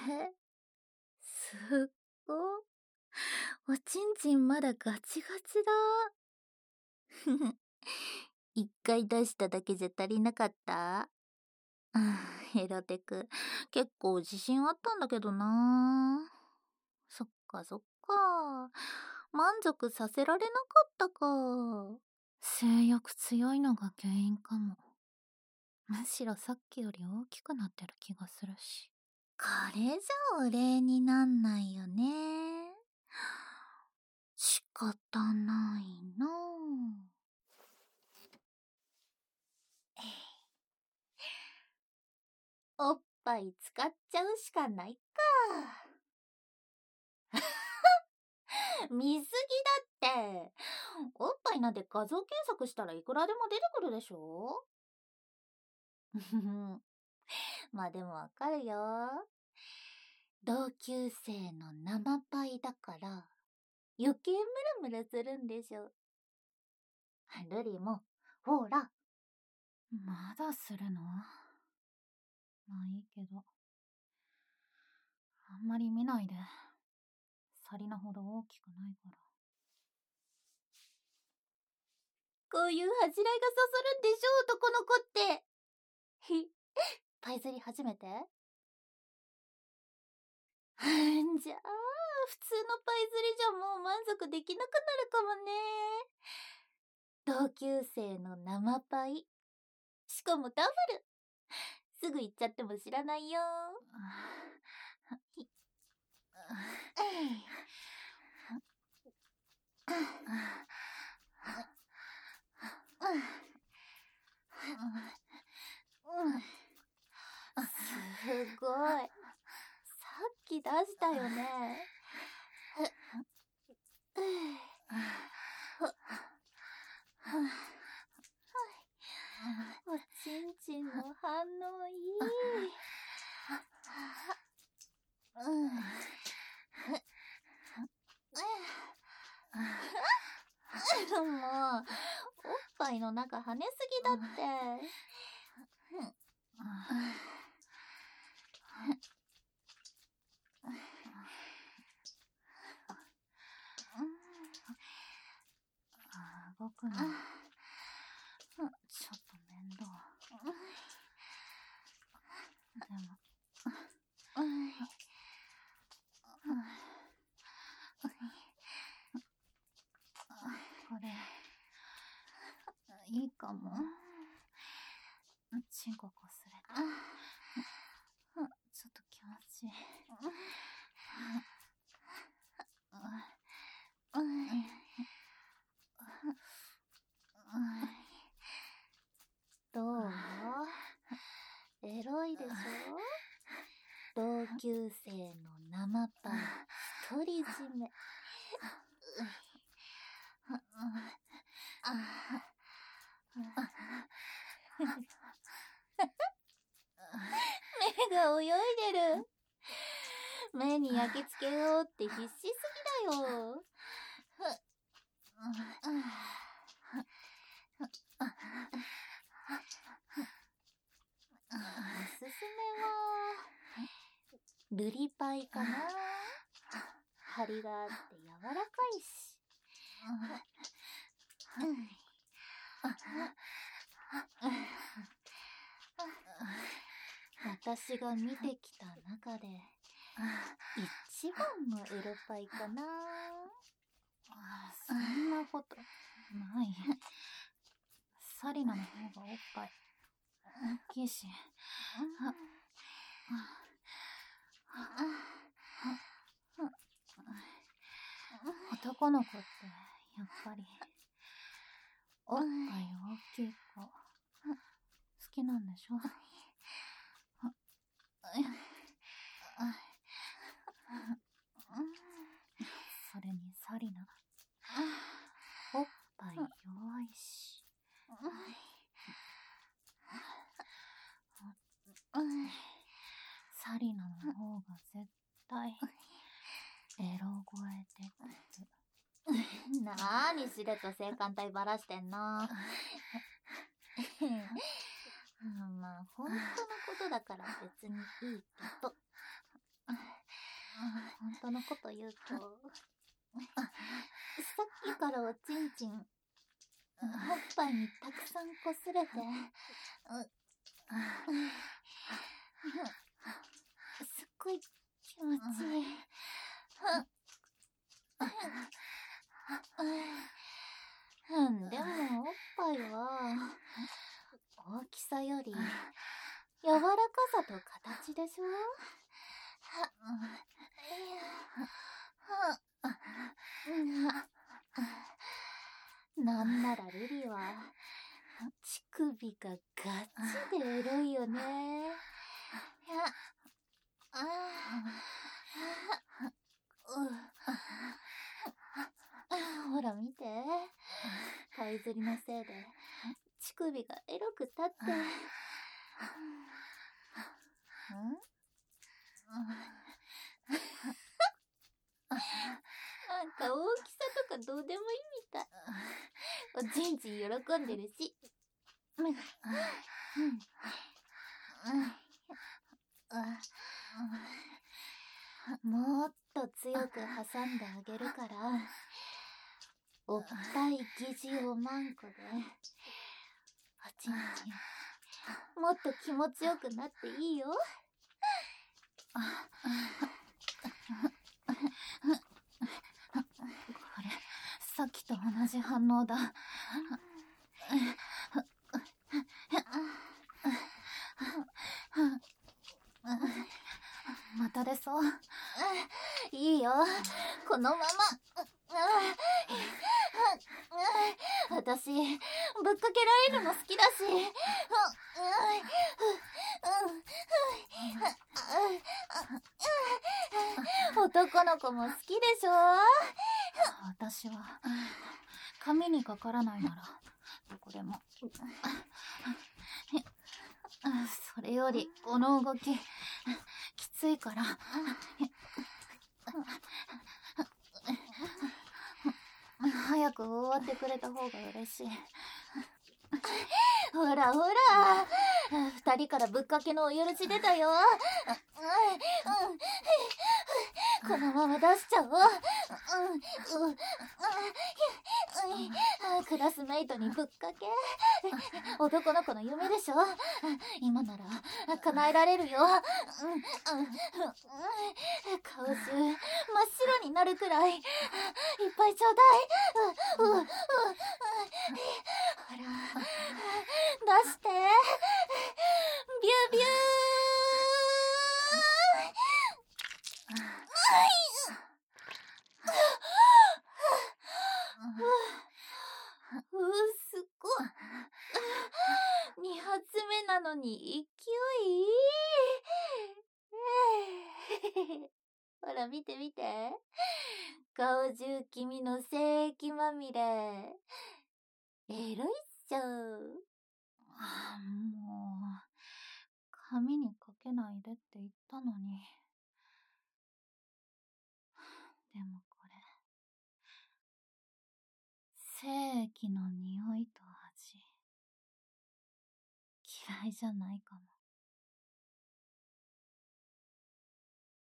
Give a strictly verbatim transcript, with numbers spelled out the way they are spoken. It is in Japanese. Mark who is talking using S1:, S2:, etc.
S1: すっご。おちんちんまだガチガチだ。一回出しただけじゃ足りなかった？エロテク、結構自信あったんだけどな。そっかそっか。満足させられなかったか。性欲強いのが原因かも。むしろさっきより大きくなってる気がするし。これじゃお礼になんないよね。仕方ないな。おっぱい使っちゃうしかないか。見すぎだって。おっぱいなんて画像検索したらいくらでも出てくるでしょ。まあでもわかるよ。同級生の生パイだから余計ムルムルするんでしょ。ルリもほら。まだするの？まあいいけど、あんまり見ないで。サリナほど大きくないから。こういう恥じらいがそそるんでしょ、男の子って。ひ、パイ釣り初めて？じゃあ、普通のパイ釣りじゃもう満足できなくなるかもね。同級生の生パイ。しかもダブル。すぐ行っちゃっても知らないよ。すごい。さっき出したよね。おちんちんの反応いい。もう、おっぱいの中跳ねすぎだって。動くのちょっと面倒。でもこれいいかも。チンコこすれた。ちょっと気持ちいい。どう？エロいでしょ？同級生の生パイ独り占め。目が泳いでる。目に焼き付けようって必死すぎだよ。おすすめはルリパイかな。張りがあって柔らかいし。私が見てきた中で一番のエロパイかな。そんなことない。サリナの方がおっぱい大きいし。男の子ってやっぱりおっぱい大きい子好きなんでしょ。それにサリナおっぱい弱いし。サリナの方が絶対エロ声でくる。なーにしれっと性感帯バラしてんの。まあ本当のことだから別にいいけど。 本当のこと言うと、さっきからおちんちん、おっぱいにたくさんこすれて、すっごい気持ちいい。うん、でもおっぱいは、大きさより、柔らかさと形でしょ？なんならルリは、乳首がガチでエロいよね。ほら見て。パイ釣りのせいで、乳首がエロくたって。ん？なんか大きさとかどうでもいいみたい。おちんちん喜んでるし。もっと強く挟んであげるから、おっぱい疑似おまんこで、おちんちん、もっと気持ちよくなっていいよ。これ、さっきと同じ反応だ。また出そう。いいよ。このまま。私、ぶっかけられるの好きだし。男の子も好きでしょ？私は、髪にかからないなら、どこでも。それより、この動き、きついから。早く終わってくれた方が嬉しい。ほらほら、二人からぶっかけのお許し出たよ。このまま出しちゃおう。クラスメイトにぶっかけ。男の子の夢でしょ？今なら叶えられるよ。顔中真っ白になるくらいいっぱいちょうだい。ほら、出して。ビュービュー。う、すごい。二発目なのに勢いいい。ほら見て見て。顔中君の精液まみれ。エロいっしょ。もう、髪にかけないでって言ったのに。でもこれ、精液の匂いと味、嫌いじゃないかも。